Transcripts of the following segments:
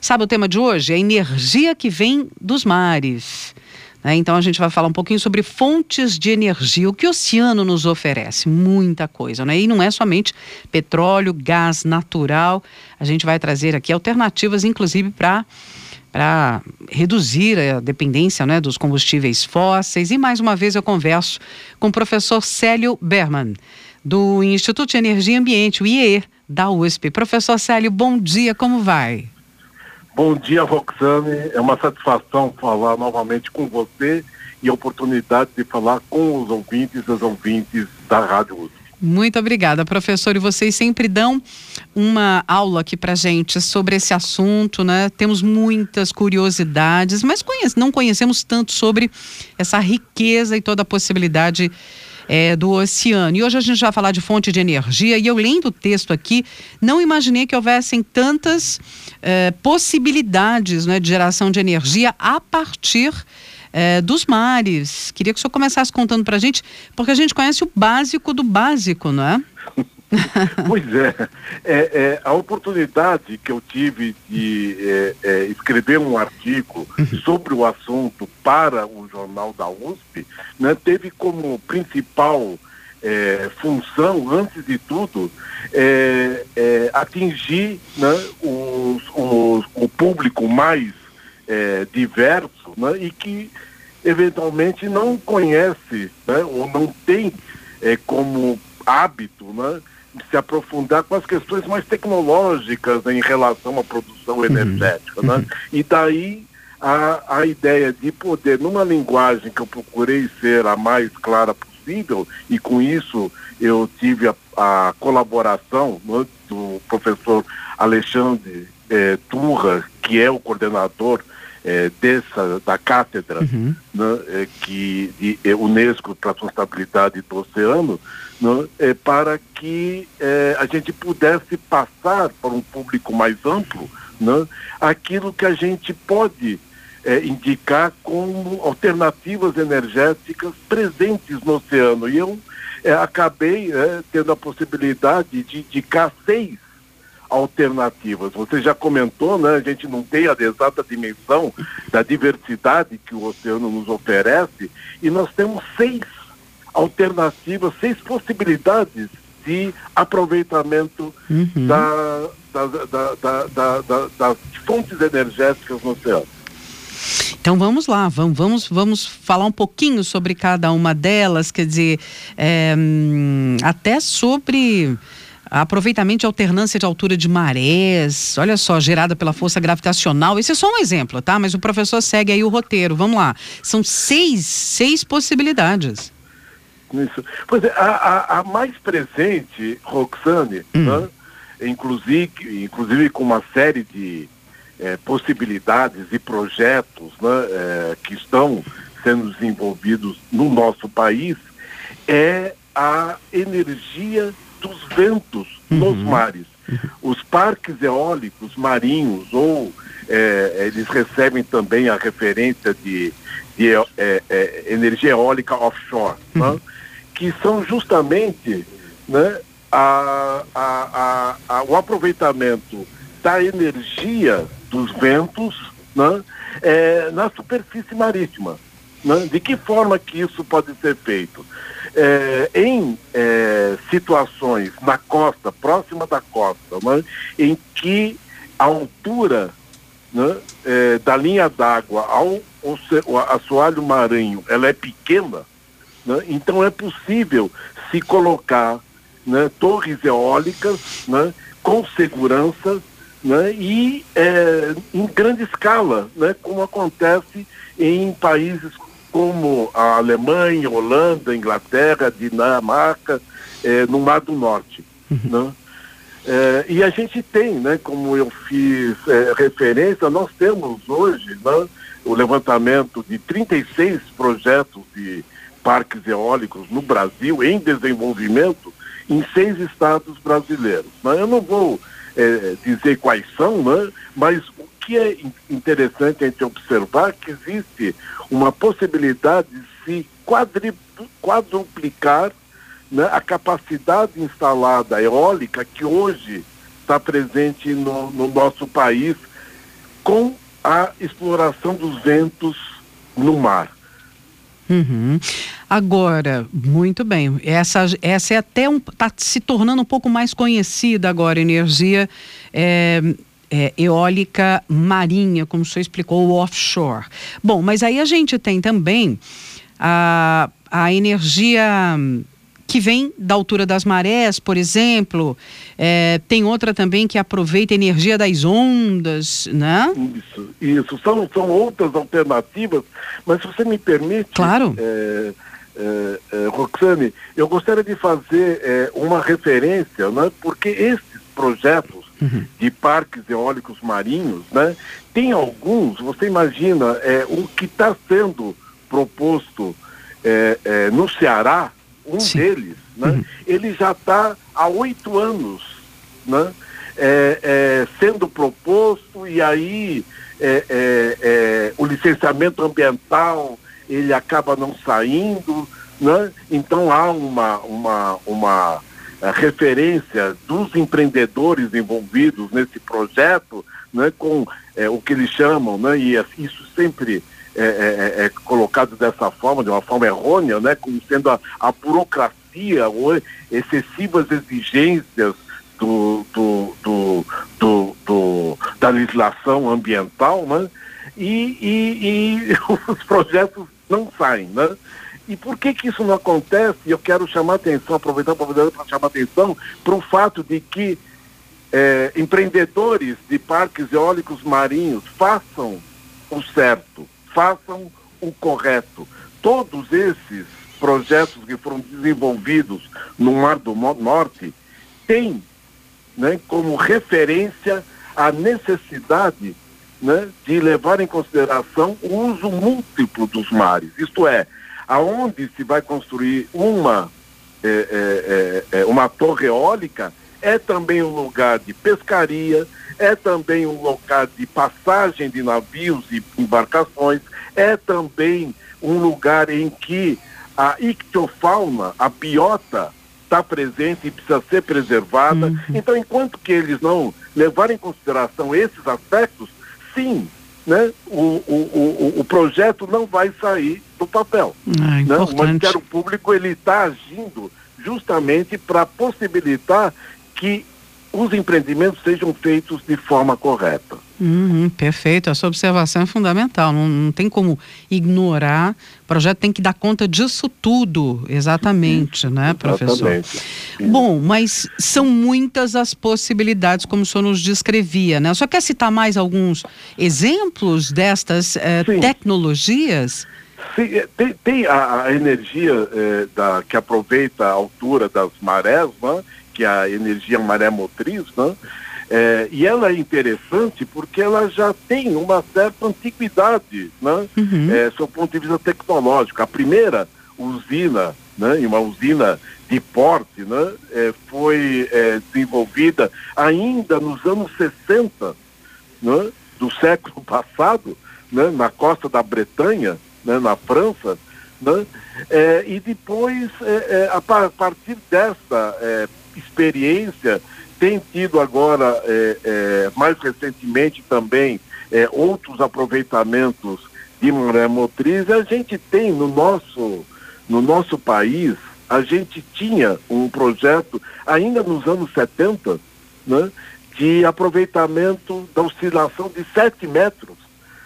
Sabe o tema de hoje? É energia que vem dos mares. Então a gente vai falar um pouquinho sobre fontes de energia, o que o oceano nos oferece, muita coisa, né? E não é somente petróleo, gás natural, a gente vai trazer aqui alternativas, inclusive para reduzir a dependência, né, dos combustíveis fósseis. E mais uma vez eu converso com o professor Célio Berman, do Instituto de Energia e Ambiente, o IEE, da USP. Professor Célio, bom dia, como vai? Bom dia, Roxane. É uma satisfação falar novamente com você e a oportunidade de falar com os ouvintes e as ouvintes da Rádio USP. Muito obrigada, professor. E vocês sempre dão uma aula aqui pra gente sobre esse assunto, né? Temos muitas curiosidades, mas não conhecemos tanto sobre essa riqueza e toda a possibilidade do oceano. E hoje a gente vai falar de fonte de energia, e eu lendo o texto aqui, não imaginei que houvessem tantas possibilidades, né, de geração de energia a partir dos mares. Queria que o senhor começasse contando pra gente, porque a gente conhece o básico do básico, não é? Pois é, a oportunidade que eu tive de escrever um artigo sobre o assunto para o jornal da USP, né, teve como principal função, antes de tudo, atingir, né, o público mais diverso, né, e que eventualmente não conhece, né, ou não tem como hábito, né, se aprofundar com as questões mais tecnológicas, né, em relação à produção energética, né? E daí a ideia de poder, numa linguagem que eu procurei ser a mais clara possível, e com isso eu tive a colaboração, né, do professor Alexandre Turra, que é o coordenador da cátedra, né, de Unesco para a Sustentabilidade do Oceano, né, para que a gente pudesse passar para um público mais amplo, né, aquilo que a gente pode indicar como alternativas energéticas presentes no oceano. E eu acabei tendo a possibilidade de indicar 6 alternativas. Você já comentou, né? A gente não tem a exata dimensão da diversidade que o oceano nos oferece, e nós temos 6 alternativas, 6 possibilidades de aproveitamento das fontes energéticas no oceano. Então vamos lá, vamos falar um pouquinho sobre cada uma delas, quer dizer, até sobre aproveitamento de alternância de altura de marés, olha só, gerada pela força gravitacional. Esse é só um exemplo, tá? Mas o professor segue aí o roteiro, vamos lá. São 6 possibilidades. Isso. Pois é, a mais presente, Roxane, né? inclusive com uma série de possibilidades e projetos, né, que estão sendo desenvolvidos no nosso país, é a energia dos ventos nos mares. Os parques eólicos marinhos, ou eles recebem também a referência de energia eólica offshore, né? Que são justamente, né, o aproveitamento da energia dos ventos, né, na superfície marítima. Né? De que forma que isso pode ser feito? Em situações na costa, próxima da costa, né, em que a altura, né, da linha d'água ao assoalho marinho ela é pequena, né, então é possível se colocar, né, torres eólicas, né, com segurança, né, e em grande escala, né, como acontece em países como a Alemanha, Holanda, Inglaterra, Dinamarca, no Mar do Norte. Né? E a gente tem, né, como eu fiz referência, nós temos hoje, né, o levantamento de 36 projetos de parques eólicos no Brasil, em desenvolvimento, em 6 estados brasileiros. Né? Eu não vou dizer quais são, né, mas o que é interessante a gente observar que existe uma possibilidade de se quadruplicar, né, a capacidade instalada eólica que hoje está presente no nosso país, com a exploração dos ventos no mar. Uhum. Agora, muito bem, essa é até está se tornando um pouco mais conhecida agora, energia eólica marinha, como o senhor explicou, o offshore. Bom, mas aí a gente tem também a energia que vem da altura das marés, por exemplo, tem outra também que aproveita a energia das ondas, né? Isso. São outras alternativas, mas se você me permite, claro. Roxane, eu gostaria de fazer uma referência, né? Porque esses projetos de parques eólicos marinhos, né? Tem alguns, você imagina, o que está sendo proposto no Ceará, Sim. deles, né? Ele já está há 8 anos, né? Sendo proposto, e aí o licenciamento ambiental ele acaba não saindo, né? Então há uma referência dos empreendedores envolvidos nesse projeto, né? Com o que eles chamam, né? E isso sempre é colocado dessa forma, de uma forma errônea, né? Como sendo a burocracia ou excessivas exigências da legislação ambiental, né? E os projetos não saem, né? E por que isso não acontece? Eu quero chamar a atenção, aproveitar a oportunidade para chamar a atenção para o fato de que empreendedores de parques eólicos marinhos façam o certo, façam o correto. Todos esses projetos que foram desenvolvidos no Mar do Norte têm, né, como referência a necessidade, né, de levar em consideração o uso múltiplo dos mares. Isto é, aonde se vai construir uma torre eólica, é também um lugar de pescaria, é também um local de passagem de navios e embarcações, é também um lugar em que a ictiofauna, a biota, está presente e precisa ser preservada. Então, enquanto que eles não levarem em consideração esses aspectos, sim, né, o projeto não vai sair do papel. Né? O Ministério Público ele está agindo justamente para possibilitar que os empreendimentos sejam feitos de forma correta. Perfeito, essa observação é fundamental, não tem como ignorar, o projeto tem que dar conta disso tudo, exatamente, né, professor? Exatamente. Bom, mas são muitas as possibilidades, como o senhor nos descrevia, né? O senhor quer citar mais alguns exemplos destas tecnologias? Sim, tem a energia que aproveita a altura das marés, né? Que é a energia maré motriz, né? E ela é interessante porque ela já tem uma certa antiguidade, né? Sob o ponto de vista tecnológico. A primeira usina, né? Uma usina de porte, né? Foi desenvolvida ainda nos anos 60, né? Do século passado, né? Na costa da Bretanha, né? Na França, né? E depois, a partir dessa experiência, tem tido agora, mais recentemente também, outros aproveitamentos de maré motriz. A gente tem no nosso país, a gente tinha um projeto ainda nos anos 70, né, de aproveitamento da oscilação de 7 metros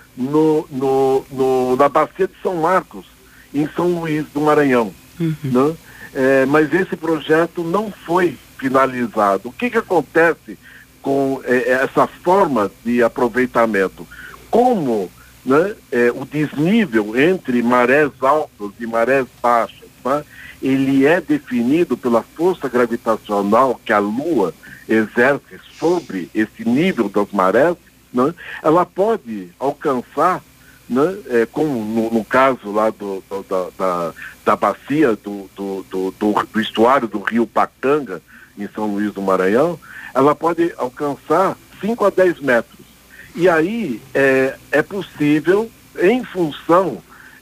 na bacia de São Marcos, em São Luís do Maranhão. Né? Mas esse projeto não foi finalizado. O que acontece com essa forma de aproveitamento? Como, né, o desnível entre marés altas e marés baixas, né, ele é definido pela força gravitacional que a Lua exerce sobre esse nível das marés, né, ela pode alcançar, né, como no caso lá da bacia do estuário do rio Pacanga, em São Luís do Maranhão, ela pode alcançar 5 a 10 metros. E aí é possível, em função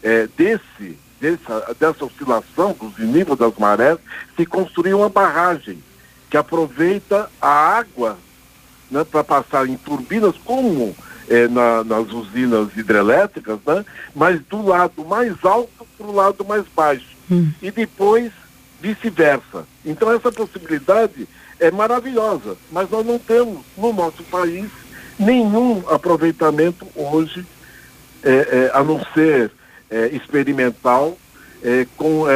dessa oscilação dos níveis das marés, se construir uma barragem que aproveita a água, né, para passar em turbinas, como nas usinas hidrelétricas, né? Mas do lado mais alto para o lado mais baixo. E depois vice-versa. Então essa possibilidade é maravilhosa, mas nós não temos no nosso país nenhum aproveitamento hoje, a não ser experimental, com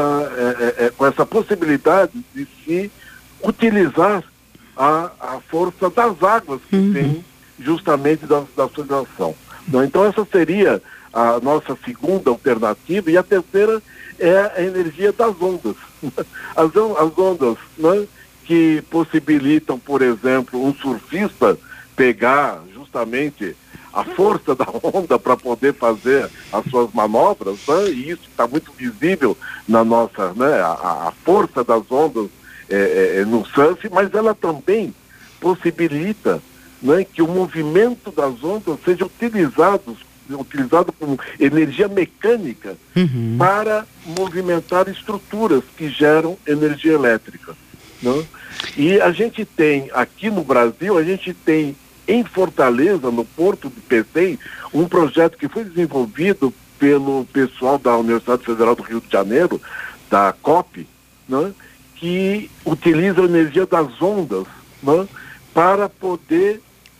essa possibilidade de se utilizar a força das águas que tem justamente da federação. Então essa seria a nossa segunda alternativa, e a terceira é a energia das ondas. As ondas, né, que possibilitam, por exemplo, um surfista pegar justamente a força da onda para poder fazer as suas manobras, né? E isso está muito visível na nossa, né, a força das ondas no surf, mas ela também possibilita, né, que o movimento das ondas seja utilizado como energia mecânica para movimentar estruturas que geram energia elétrica, né? E a gente tem aqui no Brasil, a gente tem em Fortaleza, no Porto de Pecém, um projeto que foi desenvolvido pelo pessoal da Universidade Federal do Rio de Janeiro, da COP, né, que utiliza a energia das ondas, né, para poder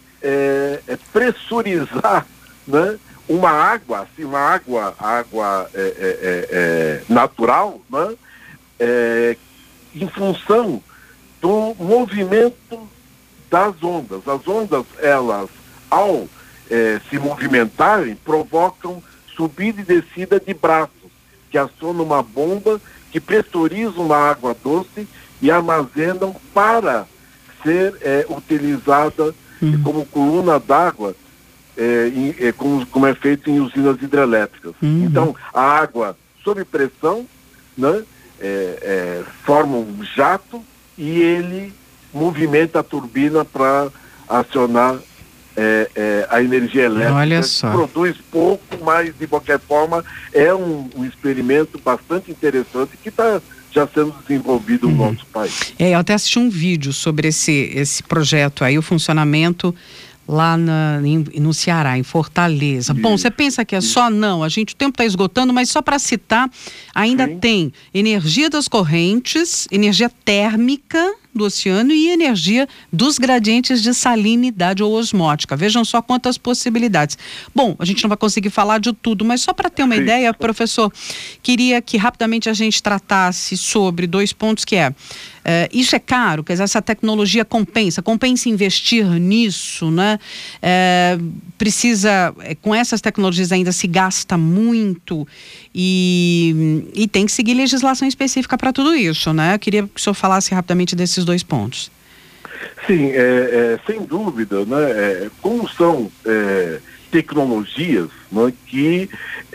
pressurizar, né, uma água, assim, água natural, né, em função do movimento das ondas. As ondas, elas, ao se movimentarem, provocam subida e descida de braços, que acionam uma bomba que pressurizam uma água doce e armazenam para ser utilizada como coluna d'água, como é feito em usinas hidrelétricas. Então, a água sob pressão, né, forma um jato e ele movimenta a turbina para acionar a energia elétrica. Olha só. Produz pouco, mas de qualquer forma é um experimento bastante interessante que está já sendo desenvolvido no nosso país. Eu até assisti um vídeo sobre esse projeto aí, o funcionamento lá no Ceará, em Fortaleza. Bom, você pensa que é só? Não, o tempo está esgotando, mas só para citar, ainda tem energia das correntes, energia térmica do oceano e energia dos gradientes de salinidade ou osmótica. Vejam só quantas possibilidades. Bom, a gente não vai conseguir falar de tudo, mas só para ter uma ideia, professor, queria que rapidamente a gente tratasse sobre 2 pontos que isso é caro, quer dizer, essa tecnologia compensa investir nisso, né? Precisa, com essas tecnologias ainda se gasta muito e tem que seguir legislação específica para tudo isso, né? Eu queria que o senhor falasse rapidamente desses 2 pontos. Sim, sem dúvida, né? Como são tecnologias, né, que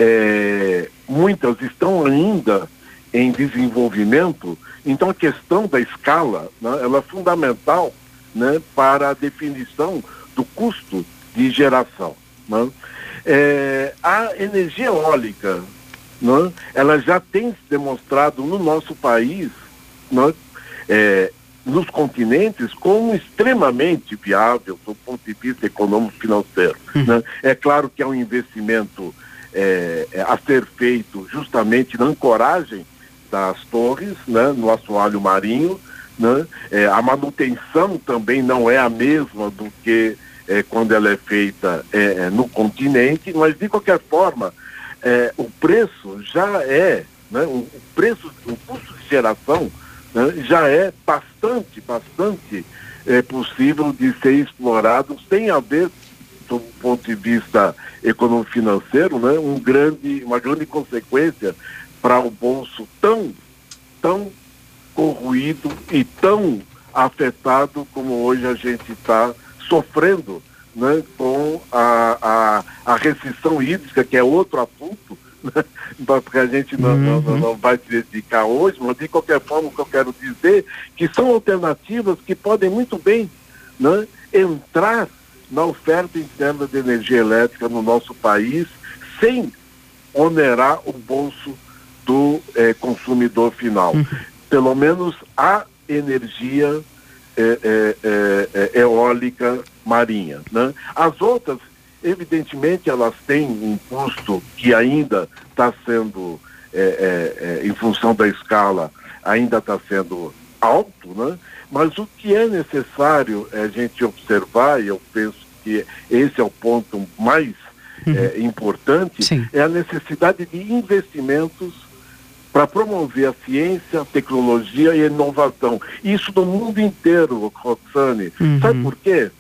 muitas estão ainda em desenvolvimento, então a questão da escala, né, ela é fundamental, né, para a definição do custo de geração, né? A energia eólica, né, ela já tem se demonstrado no nosso país, né, nos continentes, como extremamente viável do ponto de vista econômico-financeiro, né? É claro que é um investimento a ser feito justamente na ancoragem das torres, né, no assoalho marinho, né? A manutenção também não é a mesma do que quando ela é feita no continente, mas de qualquer forma o preço já né, o custo de geração, né, já é bastante possível de ser explorado sem haver, do ponto de vista econômico-financeiro, né, uma grande consequência para o bolso tão corroído e tão afetado como hoje a gente está sofrendo, né, com a restrição hídrica, que é outro assunto, né, porque a gente não vai se dedicar hoje, mas de qualquer forma o que eu quero dizer que são alternativas que podem muito bem, né, entrar na oferta interna de energia elétrica no nosso país sem onerar o bolso do consumidor final. Pelo menos a energia eólica marinha, né? As outras, Evidentemente, elas têm um custo que ainda está sendo, em função da escala, ainda está sendo alto, né? Mas o que é necessário a gente observar, e eu penso que esse é o ponto mais importante, Sim. é a necessidade de investimentos para promover a ciência, a tecnologia e a inovação. Isso no mundo inteiro, Roxane. Sabe por quê?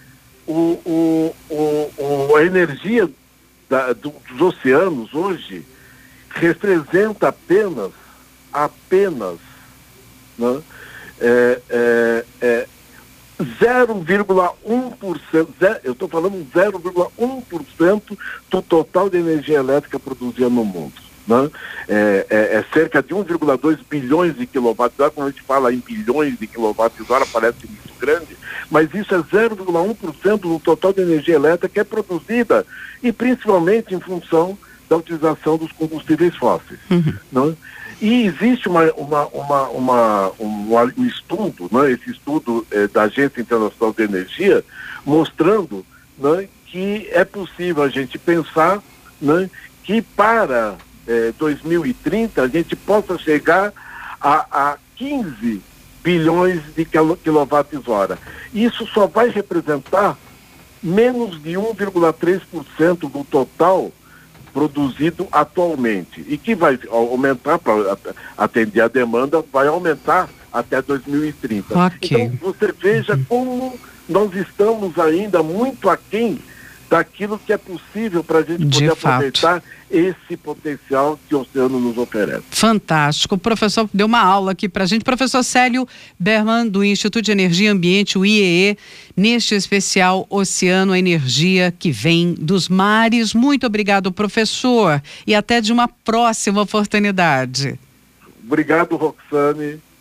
A energia dos oceanos hoje representa apenas né, 0,1%, eu estou falando 0,1% do total de energia elétrica produzida no mundo. Né? Cerca de 1,2 bilhões de quilowatts-hora. Quando a gente fala em bilhões de quilowatts-hora parece muito grande, mas isso é 0,1% do total de energia elétrica que é produzida, e principalmente em função da utilização dos combustíveis fósseis. Né? E existe um estudo, né, esse estudo da Agência Internacional de Energia, mostrando, né, que é possível a gente pensar, né, que para 2030 a gente possa chegar a 15 bilhões de quilowatts-hora. Isso só vai representar menos de 1,3% do total produzido atualmente, e que vai aumentar, para atender a demanda, vai aumentar até 2030. Okay. Então, você veja como nós estamos ainda muito aquém daquilo que é possível para a gente poder aproveitar esse potencial que o oceano nos oferece. Fantástico. O professor deu uma aula aqui para a gente. Professor Célio Berman, do Instituto de Energia e Ambiente, o IEE, neste especial Oceano, a energia que vem dos mares. Muito obrigado, professor, e até de uma próxima oportunidade. Obrigado, Roxane.